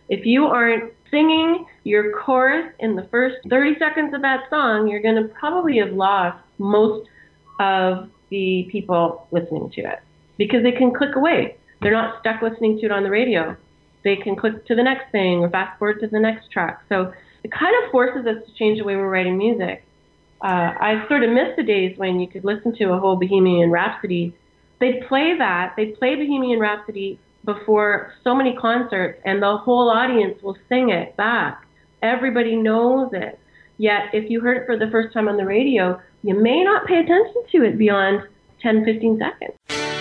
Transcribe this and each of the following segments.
If you aren't singing your chorus in the first 30 seconds of that song, you're going to probably have lost most of the people listening to it because they can click away. They're not stuck listening to it on the radio. They can click to the next thing or fast forward to the next track. So it kind of forces us to change the way we're writing music. I sort of miss the days when you could listen to a whole Bohemian Rhapsody. They'd play Bohemian Rhapsody before so many concerts, and the whole audience will sing it back. Everybody knows it. Yet, if you heard it for the first time on the radio, you may not pay attention to it beyond 10, 15 seconds.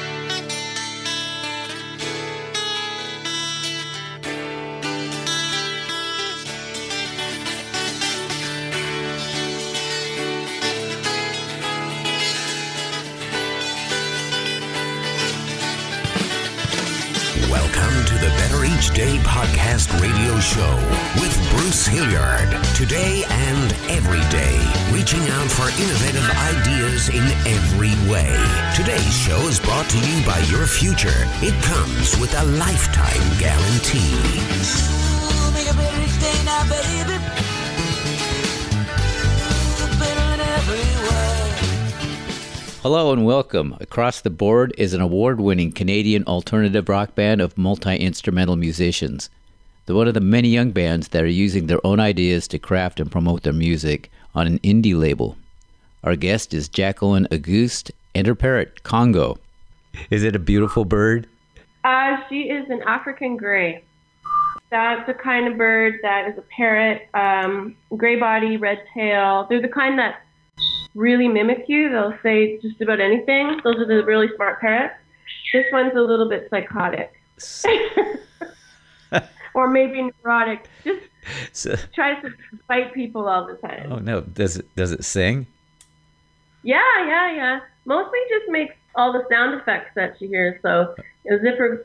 Welcome to the Better Each Day podcast radio show with Bruce Hilliard. Today and every day, reaching out for innovative ideas in every way. Today's show is brought to you by your future. It comes with a lifetime guarantee. Make a better each day now, baby. Better in every way. Hello and welcome. Across the Board is an award-winning Canadian alternative rock band of multi-instrumental musicians. They're one of the many young bands that are using their own ideas to craft and promote their music on an indie label. Our guest is Jacqueline Auguste and her parrot, Congo. Is it a beautiful bird? She is an African gray. That's the kind of bird that is a parrot, gray body, red tail. They're the kind that really mimic you. They'll say just about anything. Those are the really smart parrots. This one's a little bit psychotic. Or maybe neurotic. Just tries to fight people all the time. Oh no, does it sing? Yeah. Mostly just makes all the sound effects that she hears. So a zipper,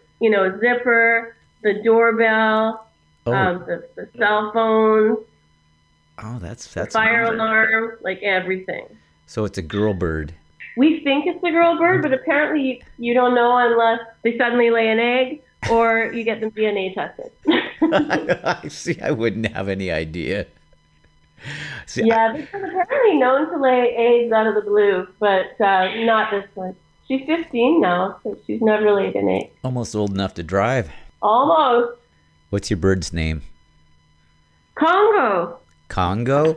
the doorbell, the cell phone. Oh, that's fire alarm, like everything. So it's a girl bird. We think it's a girl bird, but apparently you don't know unless they suddenly lay an egg or you get them DNA tested. I see. I wouldn't have any idea. See, yeah, they're apparently known to lay eggs out of the blue, but not this one. She's 15 now, so she's never laid an egg. Almost old enough to drive. Almost. What's your bird's name? Congo. Congo?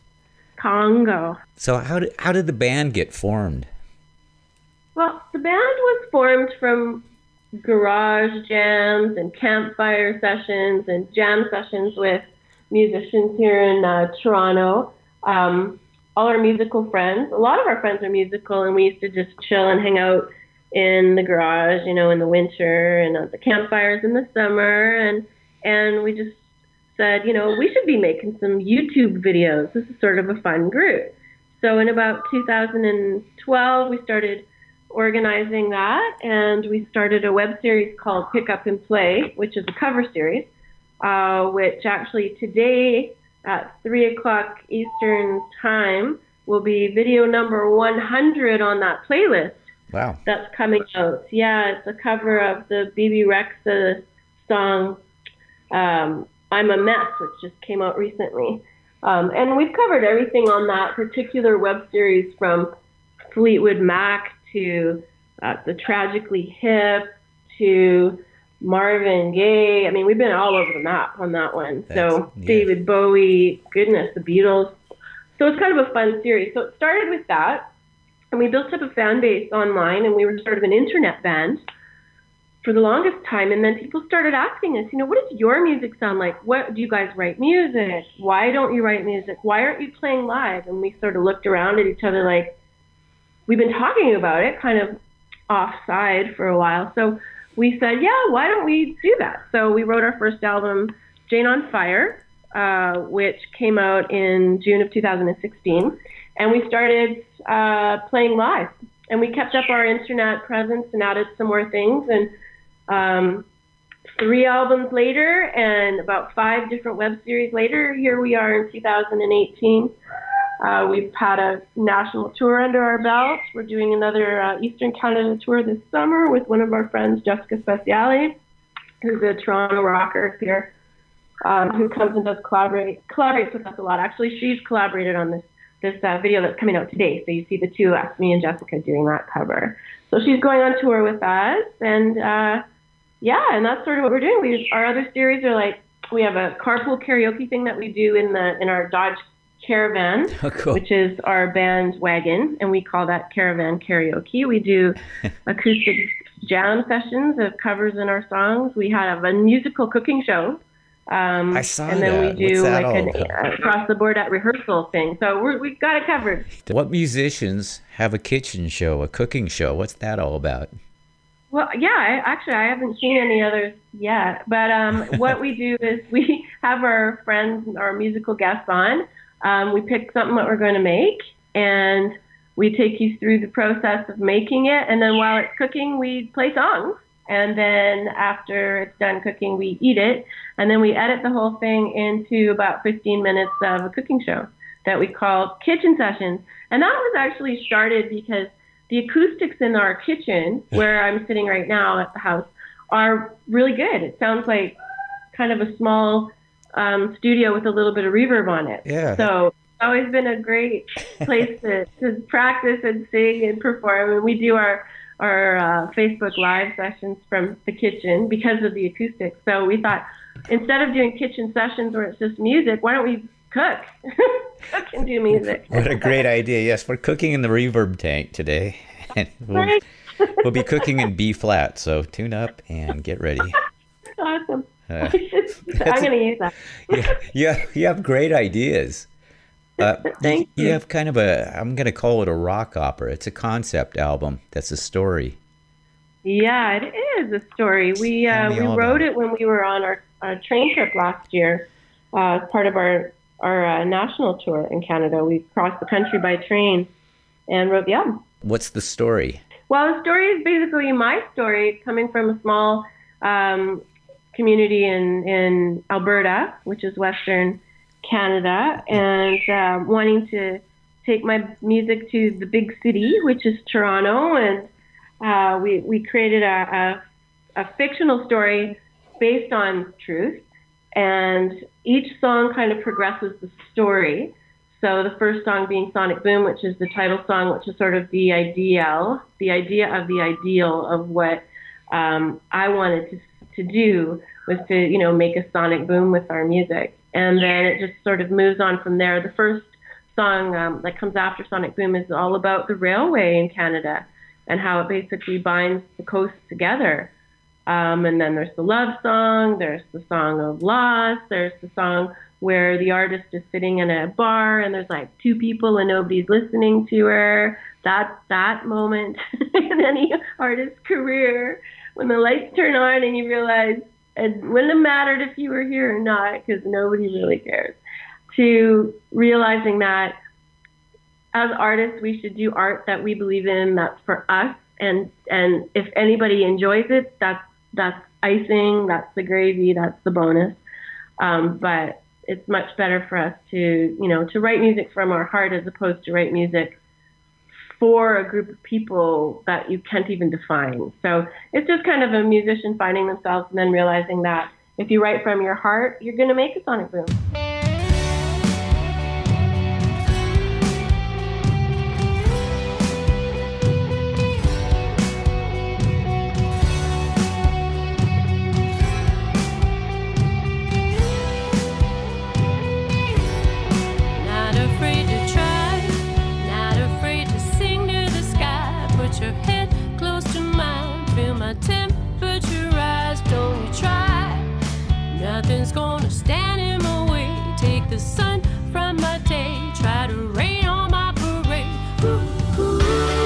Congo. So how did the band get formed? Well, the band was formed from garage jams and campfire sessions and jam sessions with musicians here in Toronto. All our musical friends, a lot of our friends are musical, and we used to just chill and hang out in the garage, in the winter, and at the campfires in the summer, and we just said, we should be making some YouTube videos. This is sort of a fun group. So in about 2012, we started organizing that, and we started a web series called Pick Up and Play, which is a cover series, which actually today at 3 o'clock Eastern time will be video number 100 on that playlist. Wow. That's coming out. Yeah, it's a cover of the BB Rexa song, I'm a Mess, which just came out recently. And we've covered everything on that particular web series, from Fleetwood Mac to the Tragically Hip to Marvin Gaye. I mean, we've been all over the map on that one. David Bowie, goodness, the Beatles. So it's kind of a fun series. So it started with that, and we built up a fan base online, and we were sort of an internet band for the longest time. And then people started asking us, what does your music sound like? What do you guys write music? Why don't you write music? Why aren't you playing live? And we sort of looked around at each other like, we've been talking about it kind of offside for a while. So we said, yeah, why don't we do that? So we wrote our first album, Jane on Fire, which came out in June of 2016. And we started playing live. And we kept up our internet presence and added some more things. And 3 albums later and about 5 different web series later, here we are in 2018. We've had a national tour under our belt. We're doing another Eastern Canada tour this summer with one of our friends, Jessica Speciale, who's a Toronto rocker here. who comes and collaborates with us a lot. Actually, she's collaborated on this video that's coming out today. So you see the two of us, me and Jessica, doing that cover. So she's going on tour with us, and and that's sort of what we're doing. Our other series are like, we have a carpool karaoke thing that we do in our Dodge Caravan, cool. which is our band wagon, and we call that Caravan Karaoke. We do acoustic jam sessions of covers in our songs. We have a musical cooking show. I saw and then that. we do What's that like an across the board at rehearsal thing. So we've got it covered. What musicians have a kitchen show, a cooking show? What's that all about? Well, yeah, I haven't seen any others yet. But what we do is we have our friends, our musical guests on. We pick something that we're going to make, and we take you through the process of making it. And then while it's cooking, we play songs. And then after it's done cooking, we eat it. And then we edit the whole thing into about 15 minutes of a cooking show that we call Kitchen Sessions. And that was actually started because the acoustics in our kitchen, where I'm sitting right now at the house, are really good. It sounds like kind of a small studio with a little bit of reverb on it. Yeah. So it's always been a great place to practice and sing and perform. And we do our Facebook Live sessions from the kitchen because of the acoustics. So we thought, instead of doing kitchen sessions where it's just music, why don't we cook? Cook and do music. What a great idea. Yes, we're cooking in the reverb tank today. And we'll be cooking in B flat, so tune up and get ready. Awesome. I'm going to use that. You have great ideas. Thank you. You have kind of I'm going to call it a rock opera. It's a concept album. That's a story. Yeah, it is a story. We wrote it when we were on our train trip last year as part of our national tour in Canada. We crossed the country by train and wrote the album. What's the story? Well, the story is basically my story, coming from a small community in Alberta, which is Western Canada, and wanting to take my music to the big city, which is Toronto, and we created a fictional story based on truth, and each song kind of progresses the story. So the first song being Sonic Boom, which is the title song, which is sort of the idea of the ideal of what I wanted to do, was to make a sonic boom with our music. And then it just sort of moves on from there. The first song that comes after Sonic Boom is all about the railway in Canada and how it basically binds the coast together. And then there's the love song, there's the song of loss, there's the song where the artist is sitting in a bar and there's like two people and nobody's listening to her. That's that moment in any artist's career, when the lights turn on and you realize it wouldn't have mattered if you were here or not, because nobody really cares. To realizing that as artists, we should do art that we believe in, that's for us, and if anybody enjoys it, that's icing, that's the gravy, that's the bonus. But it's much better for us to write music from our heart as opposed to write music for a group of people that you can't even define. So it's just kind of a musician finding themselves and then realizing that if you write from your heart, you're going to make a sonic boom. Nothing's gonna stand in my way. Take the sun from my day. Try to rain on my parade. Ooh, ooh.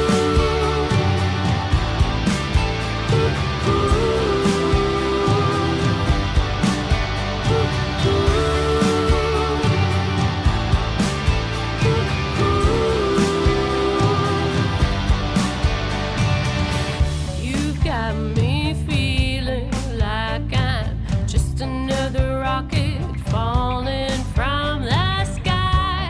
You've got me feeling like I'm just another rocket falling from the sky.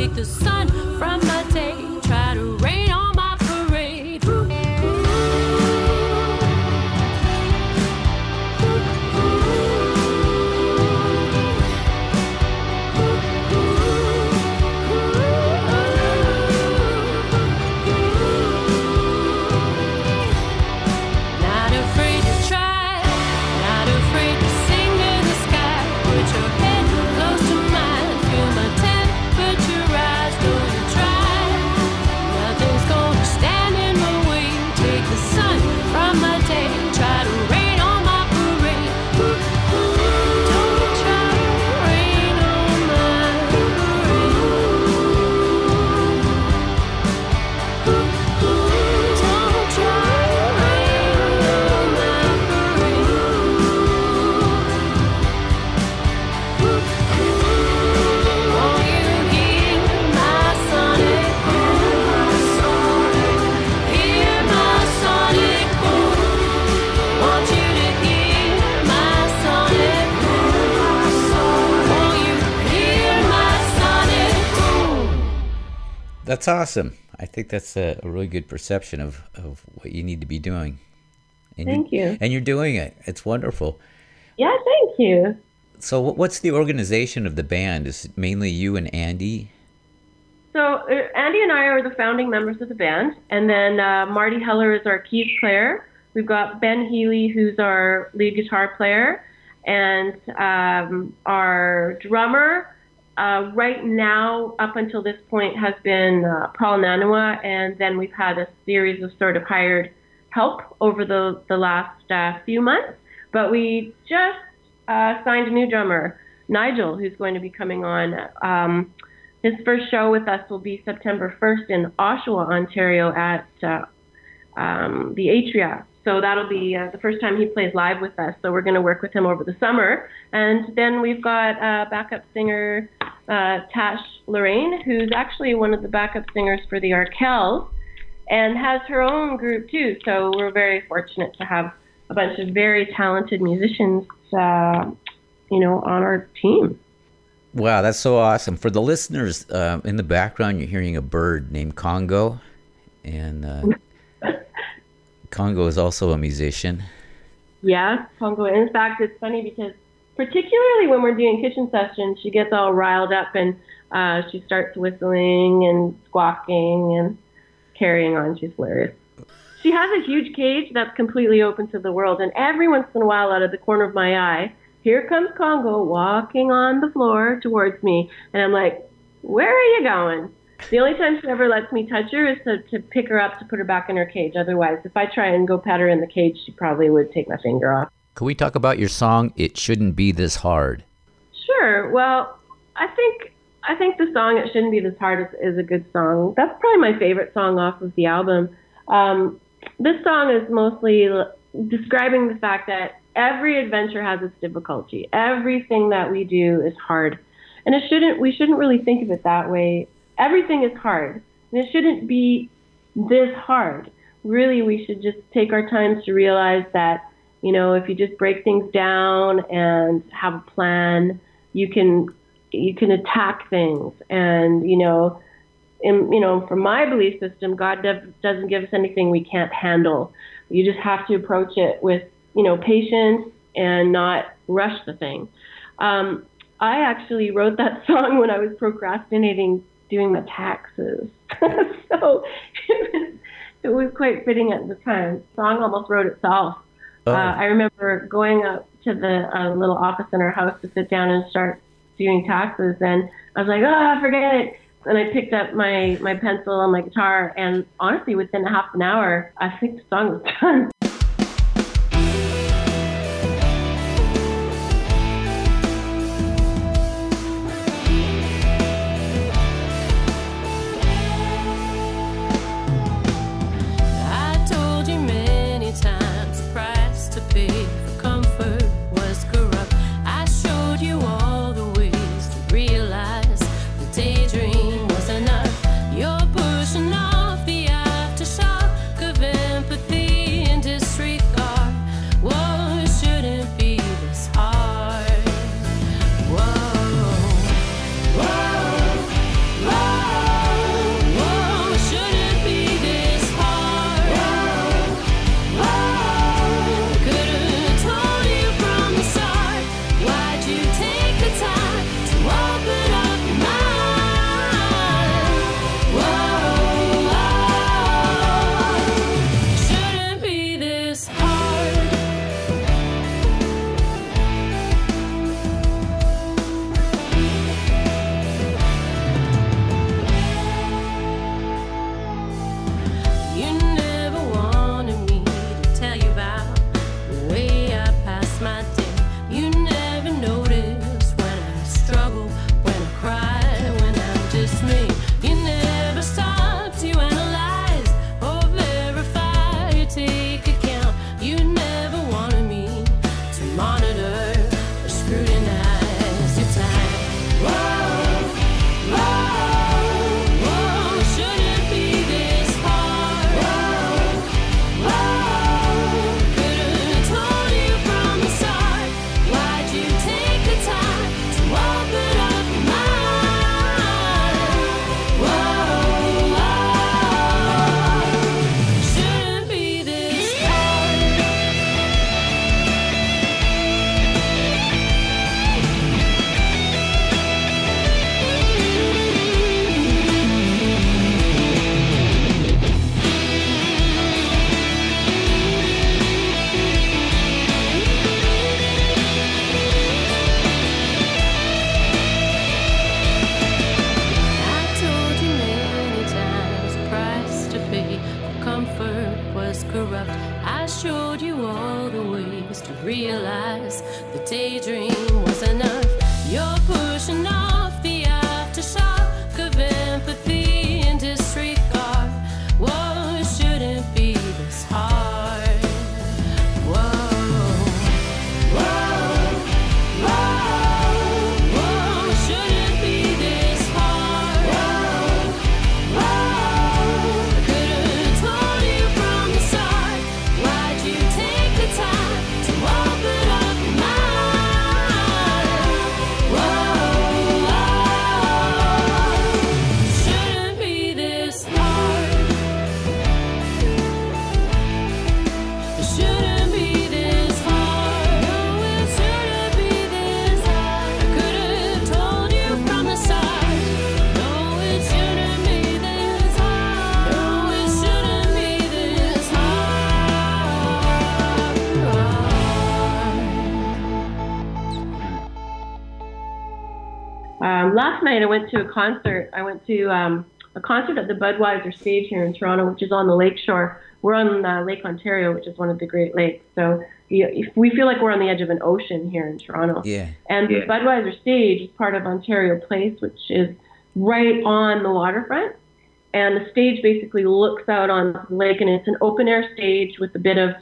take the sun from my day, try to rain on my parade. Not afraid to try, not afraid to sing to the sky. Put your head close to mine, feel my temperature rise. Gonna try, nothing's gonna stand in my way. Take the sun from my day, try to rain on my parade. Don't try to rain on my parade. Don't try to rain on my parade. Won't you hear my sonic boom? Hear my sonic boom. Want you to hear my sonic boom. Won't you hear my sonic boom? That's awesome. I think that's a really good perception of what you need to be doing. And Thank you. And you're doing it. It's wonderful. Yeah, thank you. So what's the organization of the band? Is it mainly you and Andy? So Andy and I are the founding members of the band, and then Marty Heller is our keys player. We've got Ben Healy, who's our lead guitar player, and our drummer right now, up until this point, has been Paul Nanua, and then we've had a series of sort of hired help over the last few months. But we just signed a new drummer, Nigel, who's going to be coming on. His first show with us will be September 1st in Oshawa, Ontario at the Atria. So that'll be the first time he plays live with us. So we're going to work with him over the summer. And then we've got backup singer Tash Lorraine, who's actually one of the backup singers for the Arkells and has her own group too. So we're very fortunate to have a bunch of very talented musicians, on our team. Wow, that's so awesome. For the listeners, in the background, you're hearing a bird named Congo. And Congo is also a musician. Yeah, Congo. In fact, it's funny because particularly when we're doing kitchen sessions, she gets all riled up and she starts whistling and squawking and carrying on. She's hilarious. She has a huge cage that's completely open to the world, and every once in a while, out of the corner of my eye, here comes Congo walking on the floor towards me, and I'm like, where are you going? The only time she ever lets me touch her is to pick her up to put her back in her cage. Otherwise, if I try and go pet her in the cage, she probably would take my finger off. Can we talk about your song, It Shouldn't Be This Hard? Sure. Well, I think the song It Shouldn't Be This Hard is a good song. That's probably my favorite song off of the album. This song is mostly describing the fact that every adventure has its difficulty. Everything that we do is hard. And we shouldn't really think of it that way. Everything is hard. And it shouldn't be this hard. Really, we should just take our time to realize that, if you just break things down and have a plan, you can attack things. And, from my belief system, God doesn't give us anything we can't handle. You just have to approach it with, patience and not rush the thing. I actually wrote that song when I was procrastinating doing my taxes. So it was quite fitting at the time. The song almost wrote itself. Oh. I remember going up to the little office in our house to sit down and start doing taxes, and I was like, forget it. And I picked up my pencil and my guitar, and honestly, within a half an hour, I think the song was done. You're pushing off the aftershock of empathy into practice me. You never stop to analyze or verify. You take account. You never wanted me to monitor or scrutinize your time. Whoa, whoa, whoa, shouldn't be this hard. Whoa, whoa, could've told you from the start. Why'd you take the time to open up your mind? Whoa, whoa, shouldn't be this hard. I told you many times the price to pay for comfort was corrupt. I showed you all the ways to realize the daydream was enough. You're pushing off the aftershock of empathy and disregard. Whoa, it shouldn't be this hard. Whoa. Whoa, whoa, whoa, shouldn't be this hard. Whoa, whoa, I could've told you from the start. Why'd you take the time to open up your mind? Whoa, shouldn't be this hard. It shouldn't be this hard. No, it shouldn't be this hard. I could've told you from the start. No, it shouldn't be this hard. No, it shouldn't be this hard. Last night I went to a concert. I went to a concert at the Budweiser stage here in Toronto, which is on the lakeshore. We're on Lake Ontario, which is one of the Great Lakes. So we feel like we're on the edge of an ocean here in Toronto. Yeah. And the Budweiser stage is part of Ontario Place, which is right on the waterfront. And the stage basically looks out on the lake, and it's an open air stage with a bit of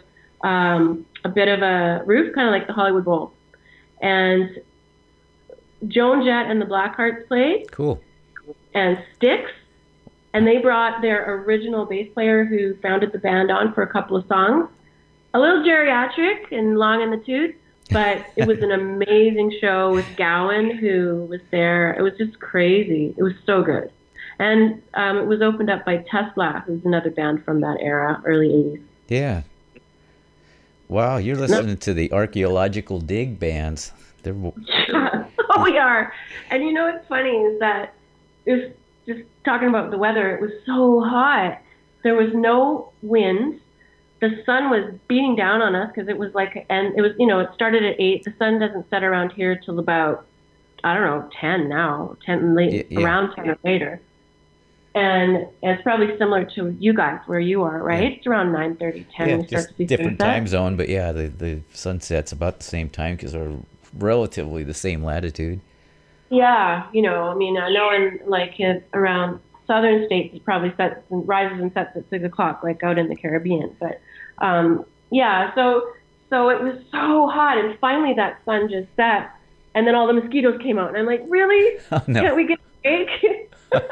a roof, kind of like the Hollywood Bowl. And Joan Jett and the Blackhearts played, Cool. and Styx, and they brought their original bass player who founded the band on for a couple of songs. A little geriatric and long in the tooth, but it was an amazing show with Gowan, who was there. It was just crazy. It was so good. And it was opened up by Tesla, who's another band from that era, early 80s. Yeah. Wow, you're listening to the archaeological dig bands. They're Oh, we are. And you know what's funny is that it was just talking about the weather. It was so hot. There was no wind. The sun was beating down on us because it was like, and it was, it started at 8. The sun doesn't set around here till about, I don't know, 10 now, 10 late, Yeah. around 10 or later. And it's probably similar to you guys where you are, right? Yeah. It's around 9:30, 10. yeah, we start just to see different sunset. time zone, but yeah, the sunset's about the same time because they're relatively the same latitude. Yeah, I know around southern states it probably sets and rises and sets at 6 o'clock, like out in the Caribbean. But yeah, so it was so hot, and finally that sun just set, and then all the mosquitoes came out, and I'm like, really? Oh, no. Can't we get a break?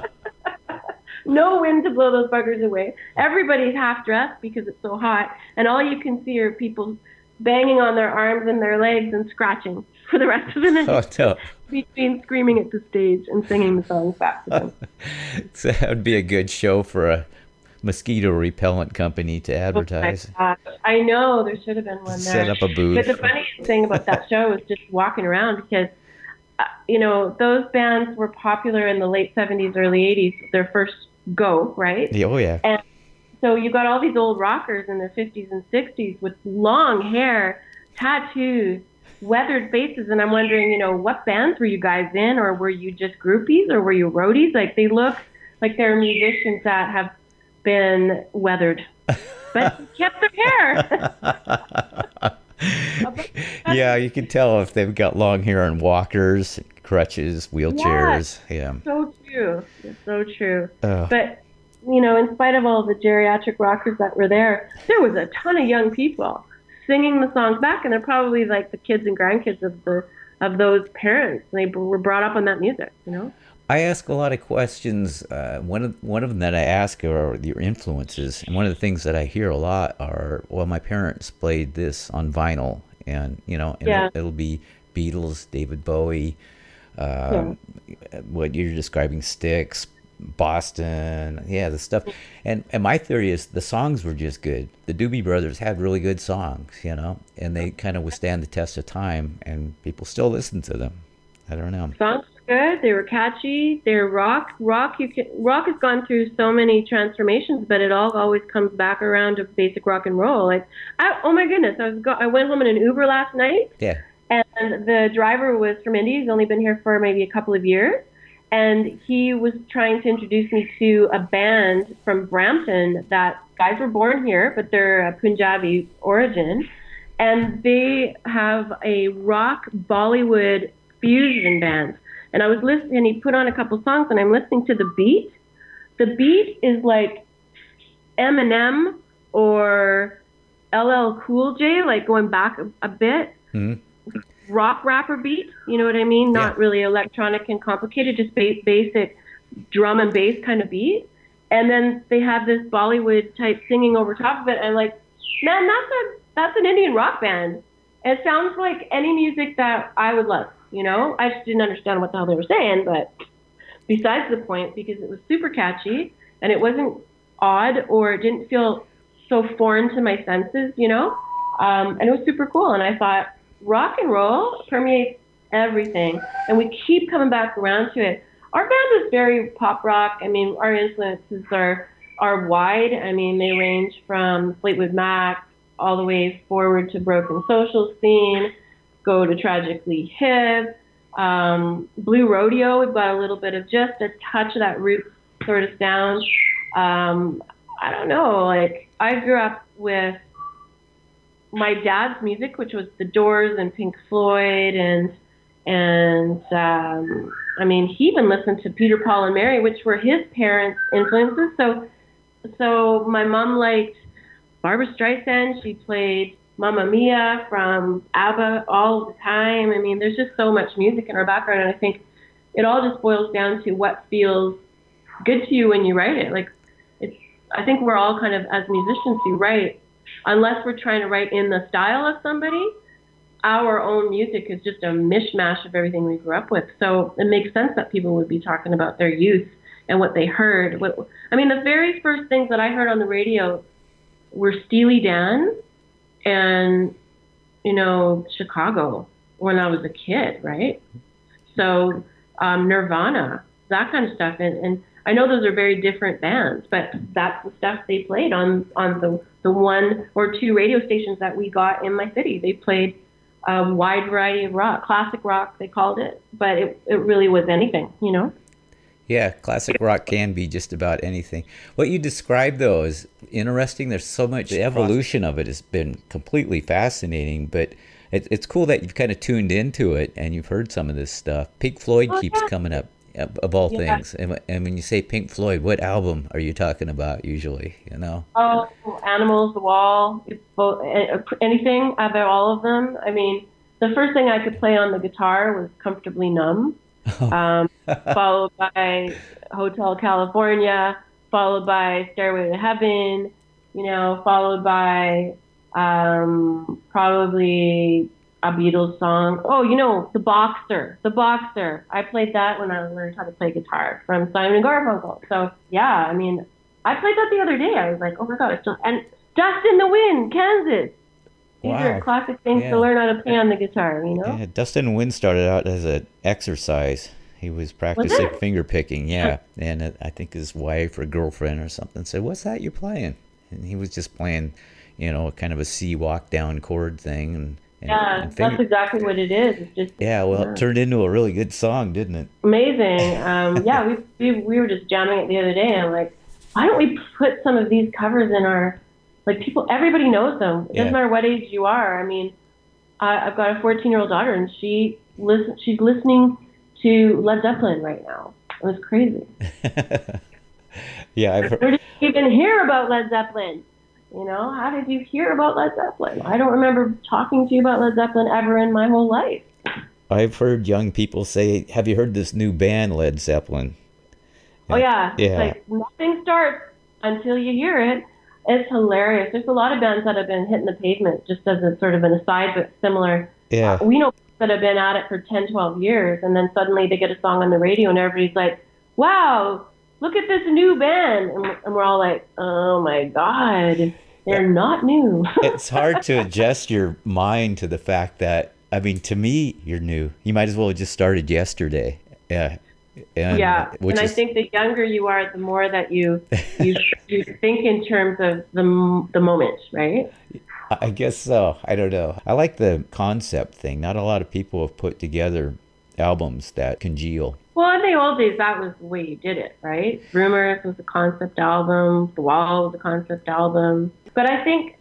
No wind to blow those buggers away. Everybody's half dressed because it's so hot, and all you can see are people banging on their arms and their legs and scratching for the rest of the night. Oh, no. Between screaming at the stage and singing the songs back to them. So that would be a good show for a mosquito repellent company to advertise. Oh my gosh. I know, there should have been one there. Set up a booth. But the funniest thing about that show was just walking around because, those bands were popular in the late 70s, early 80s, their first go, right? Yeah, oh, yeah. And so you got all these old rockers in their 50s and 60s with long hair, tattoos, weathered faces, and I'm wondering, what bands were you guys in, or were you just groupies, or were you roadies? Like, they look like they're musicians that have been weathered, but kept their hair. Yeah, you can tell if they've got long hair and walkers, crutches, wheelchairs. Yeah. So true. It's so true. Oh. But, in spite of all the geriatric rockers that were there was a ton of young people singing the songs back, and they're probably like the kids and grandkids of those parents. They were brought up on that music, I ask a lot of questions. One of them that I ask are your influences, and one of the things that I hear a lot are, well, my parents played this on vinyl, and it'll be Beatles, David Bowie, what you're describing, Styx, Boston, the stuff. And my theory is the songs were just good. The Doobie Brothers had really good songs, and they kind of withstand the test of time, and people still listen to them. I don't know. Songs were good. They were catchy. They're rock. Rock has gone through so many transformations, but it all always comes back around to basic rock and roll. Like, oh my goodness, I went home in an Uber last night. Yeah. And the driver was from India. He's only been here for maybe a couple of years. And he was trying to introduce me to a band from Brampton that guys were born here, but they're a Punjabi origin. And they have a rock Bollywood fusion band. And I was listening, and he put on a couple songs, and I'm listening to the beat. The beat is like Eminem or LL Cool J, like going back a bit. Mm-hmm. Rock rapper beat, you know what I mean? Not really electronic and complicated, just basic drum and bass kind of beat. And then they have this Bollywood type singing over top of it. I'm like, man, that's an Indian rock band. It sounds like any music that I would love, I just didn't understand what the hell they were saying, but besides the point, because it was super catchy and it wasn't odd or it didn't feel so foreign to my senses, and it was super cool. And I thought, rock and roll permeates everything, and we keep coming back around to it. Our band is very pop rock. I mean, our influences are wide. I mean, they range from Fleetwood Mac all the way forward to Broken Social Scene, go to Tragically Hip, Blue Rodeo. We've got a little bit of just a touch of that roots sort of sound. I don't know, like I grew up with my dad's music, which was The Doors and Pink Floyd, and I mean, he even listened to Peter, Paul, and Mary, which were his parents' influences. So my mom liked Barbra Streisand. She played Mamma Mia from ABBA all the time. I mean, there's just so much music in our background, and I think it all just boils down to what feels good to you when you write it. Like, I think we're all kind of, as musicians who write, unless we're trying to write in the style of somebody, our own music is just a mishmash of everything we grew up with. So it makes sense that people would be talking about their youth and what they heard. I mean, the very first things that I heard on the radio were Steely Dan and, Chicago when I was a kid, right? So Nirvana, that kind of stuff. And I know those are very different bands, but that's the stuff they played on the one or two radio stations that we got in my city. They played a wide variety of rock, classic rock, they called it, but it really was anything, Yeah, classic rock can be just about anything. What you described, though, is interesting. There's so much, the evolution of it has been completely fascinating, but it's cool that you've kind of tuned into it and you've heard some of this stuff. Pink Floyd keeps coming up, of all things. And when you say Pink Floyd, what album are you talking about usually, Oh, Animals, The Wall, anything, about all of them. I mean, the first thing I could play on the guitar was Comfortably Numb. Followed by Hotel California, followed by Stairway to Heaven, followed by probably a Beatles song. Oh, The Boxer. The Boxer. I played that when I learned how to play guitar from Simon and Garfunkel. So, yeah, I mean, I played that the other day. I was like, oh my God. And Dust in the Wind, Kansas. These are classic things to learn how to play on the guitar, Yeah, Dust in the Wind started out as an exercise. He was practicing finger picking, and I think his wife or girlfriend or something said, "What's that you're playing?" And he was just playing, kind of a C walk down chord thing. And that's exactly what it is. It's just it turned into a really good song, didn't it? Amazing. We were just jamming it the other day, and I'm like, why don't we put some of these covers in our, like, people, everybody knows them. It doesn't matter what age you are. I mean, I've got a 14-year-old daughter, and she's listening to Led Zeppelin right now. It was crazy. Yeah, I've heard. Where did you even hear about Led Zeppelin? You know, how did you hear about Led Zeppelin? I don't remember talking to you about Led Zeppelin ever in my whole life. I've heard young people say, "Have you heard this new band, Led Zeppelin?" Oh yeah, Yeah. It's like nothing starts until you hear it. It's hilarious. There's a lot of bands that have been hitting the pavement, just as a sort of an aside, but similar. Yeah. We know that have been at it for 10, 12 years, and then suddenly they get a song on the radio, and everybody's like, wow, look at this new band. And we're all like, oh my God, they're not new. It's hard to adjust your mind to the fact that, I mean, to me, you're new. You might as well have just started yesterday. Yeah. And, And I think the younger you are, the more that you think in terms of the moment, right? I guess so. I don't know. I like the concept thing. Not a lot of people have put together albums that congeal. Well, in the old days, that was the way you did it, right? Rumors was a concept album. The Wall was a concept album. But I think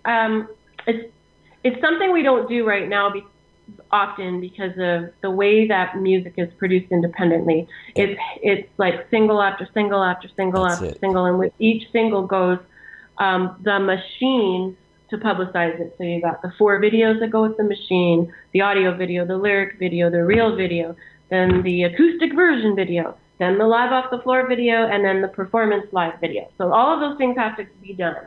it's something we don't do right now often because of the way that music is produced independently. It's like single after single after single after single, and with each single goes the machine to publicize it. So you got the 4 videos that go with the machine, the audio video, the lyric video, the real video, then the acoustic version video, then the live off the floor video, and then the performance live video. So all of those things have to be done.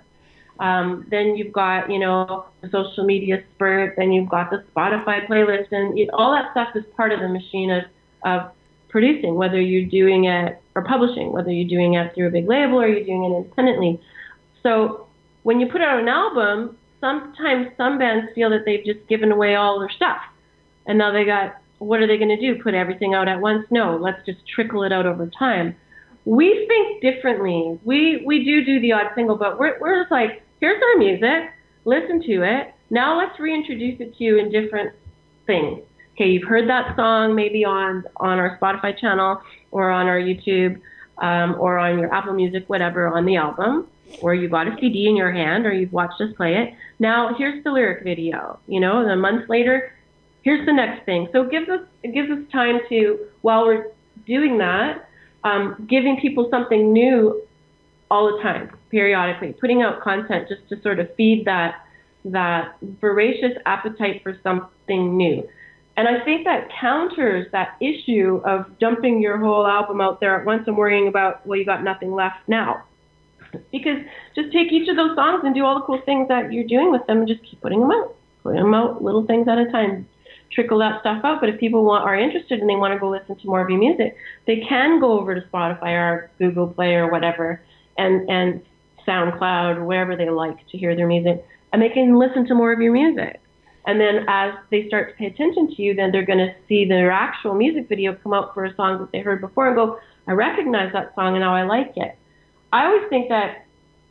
Then you've got, the social media spurt, then you've got the Spotify playlist, and all that stuff is part of the machine of producing, whether you're doing it or publishing, whether you're doing it through a big label or you're doing it independently. So when you put out an album, sometimes some bands feel that they've just given away all their stuff. And now what are they going to do? Put everything out at once? No, let's just trickle it out over time. We think differently. We do the odd single, but we're just like, here's our music, listen to it. Now let's reintroduce it to you in different things. Okay, you've heard that song maybe on our Spotify channel or on our YouTube or on your Apple Music, whatever, on the album, or you got a CD in your hand or you've watched us play it. Now here's the lyric video, and a month later, here's the next thing. So it gives us time to, while we're doing that, giving people something new all the time, periodically, putting out content just to sort of feed that voracious appetite for something new. And I think that counters that issue of dumping your whole album out there at once and worrying about, well, you got nothing left now. Because just take each of those songs and do all the cool things that you're doing with them and just keep putting them out, little things at a time. Trickle that stuff out. But if people are interested and they want to go listen to more of your music, they can go over to Spotify or Google Play or whatever and SoundCloud or wherever they like to hear their music, and they can listen to more of your music. And then as they start to pay attention to you, then they're going to see their actual music video come out for a song that they heard before and go, I recognize that song and now I like it. I always think that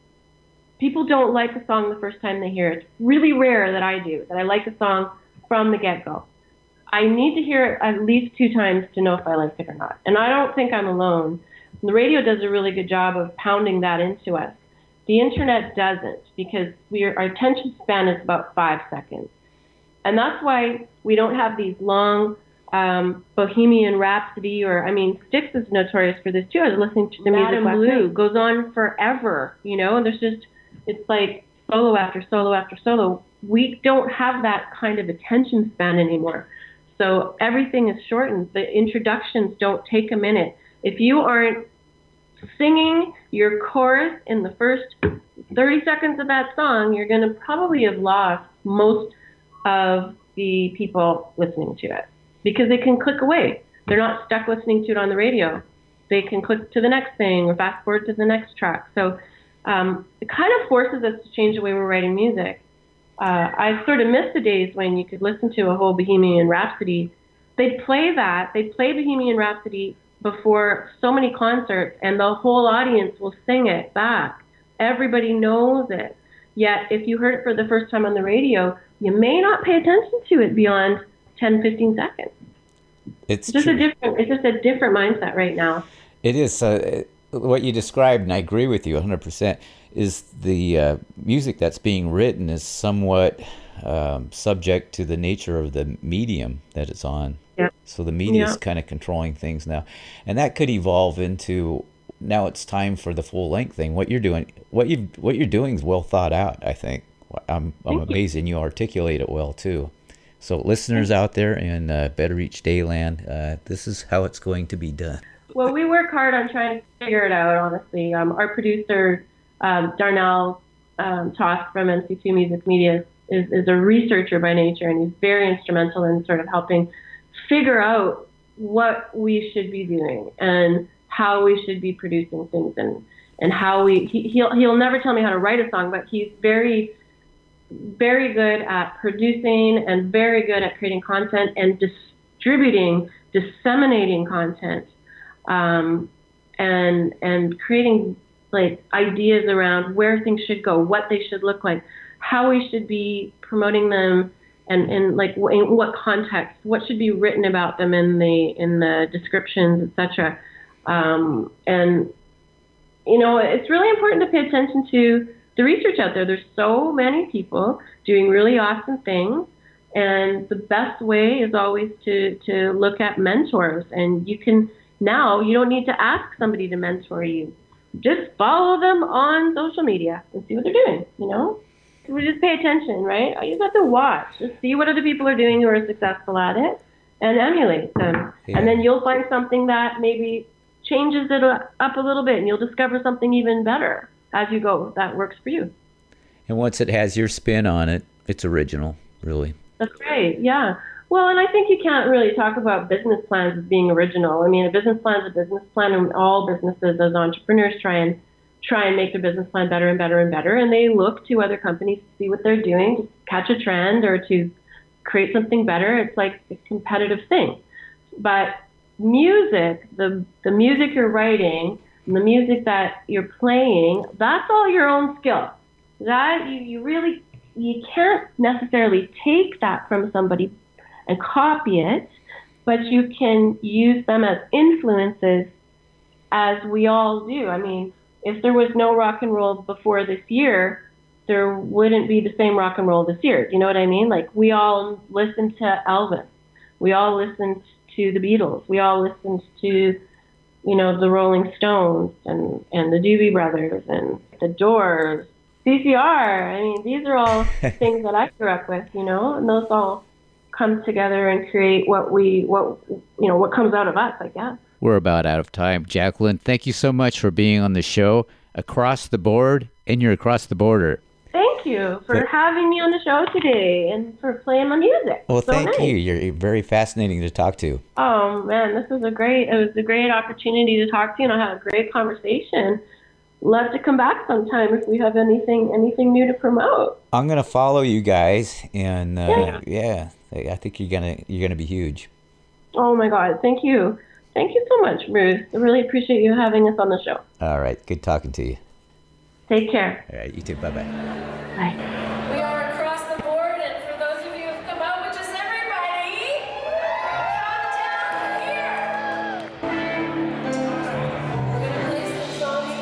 people don't like a song the first time they hear it. It's really rare that I do, that I like a song from the get-go. I need to hear it at least 2 times to know if I like it or not. And I don't think I'm alone. The radio does a really good job of pounding that into us. The internet doesn't, because our attention span is about 5 seconds. And that's why we don't have these long Bohemian Rhapsody Styx is notorious for this too. I was listening to the music last night. Goes on forever, and it's like solo after solo after solo. We don't have that kind of attention span anymore. So everything is shortened. The introductions don't take a minute. If you aren't singing your chorus in the first 30 seconds of that song, you're going to probably have lost most of the people listening to it because they can click away. They're not stuck listening to it on the radio. They can click to the next thing or fast forward to the next track. So it kind of forces us to change the way we're writing music. I sort of miss the days when you could listen to a whole Bohemian Rhapsody. They'd play Bohemian Rhapsody before so many concerts, and the whole audience will sing it back. Everybody knows it. Yet, if you heard it for the first time on the radio, you may not pay attention to it beyond 10, 15 seconds. It's just a different mindset right now. It is. What you described, and I agree with you 100%, is the music that's being written is somewhat subject to the nature of the medium that it's on. Yeah. So the media is Yeah. kind of controlling things now, and that could evolve into now it's time for the full length thing. What you're doing, what you're doing is well thought out. I think I'm Thank you. amazed, and you articulate it well too. So listeners out there in Better Each Day land, this is how it's going to be done. Well, we work hard on trying to figure it out, honestly. Our producer, Darnell Tosk from NC2 Music Media, is a researcher by nature, and he's very instrumental in sort of helping figure out what we should be doing and how we should be producing things, and how he'll never tell me how to write a song, but he's very, very good at producing and very good at creating content and disseminating content, and creating like ideas around where things should go, what they should look like, how we should be promoting them, and like in what context, what should be written about them in the descriptions, etc. And you know, it's really important to pay attention to the research out there. There's so many people doing really awesome things, and the best way is always to look at mentors. And you don't need to ask somebody to mentor you. Just follow them on social media and see what they're doing, you know? We just pay attention, right? You just have to watch. Just see what other people are doing who are successful at it and emulate them. Yeah. And then you'll find something that maybe changes it up a little bit, and you'll discover something even better as you go that works for you. And once it has your spin on it, it's original, really. That's right, yeah. Well, and I think you can't really talk about business plans as being original. I mean, a business plan is a business plan, and all businesses as entrepreneurs try and make their business plan better and better and better, and they look to other companies to see what they're doing, to catch a trend or to create something better. It's like a competitive thing. But music, the music you're writing, and the music that you're playing, that's all your own skill. That you can't necessarily take that from somebody and copy it, but you can use them as influences, as we all do. I mean, if there was no rock and roll before this year, there wouldn't be the same rock and roll this year. You know what I mean? Like, we all listened to Elvis. We all listened to the Beatles. We all listened to, you know, the Rolling Stones and the Doobie Brothers and the Doors, CCR. I mean, these are all things that I grew up with, you know, and those all come together and create what comes out of us, I guess. We're about out of time. Jacqueline, thank you so much for being on the show. Across the board, and you're across the border. Thank you for having me on the show today and for playing my music. Well, So thank nice. you. You're very fascinating to talk to. Oh man, it was a great opportunity to talk to you, and I had a great conversation. Love to come back sometime if we have anything new to promote. I'm gonna follow you guys, and Yeah. I think you're gonna be huge. Oh my God, thank you so much, Bruce. I really appreciate you having us on the show. All right, good talking to you. Take care. All right, you too. Bye bye. Bye. We are across the board, and for those of you who've come out, which is everybody, come down here. We're gonna play some songs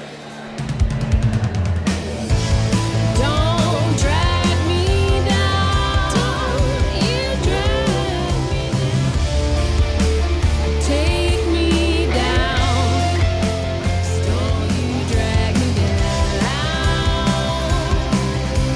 for Don't drag me down. Don't you drag me down. Take me down. Don't you drag me down.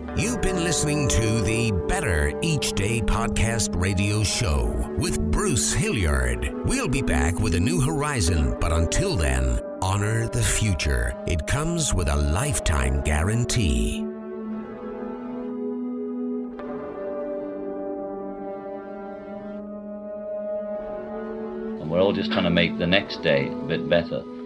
You've been listening to the Better Each Day podcast radio show with Bruce Hilliard. We'll be back with a new horizon, but until then, honor the future. It comes with a lifetime guarantee. And we're all just trying to make the next day a bit better.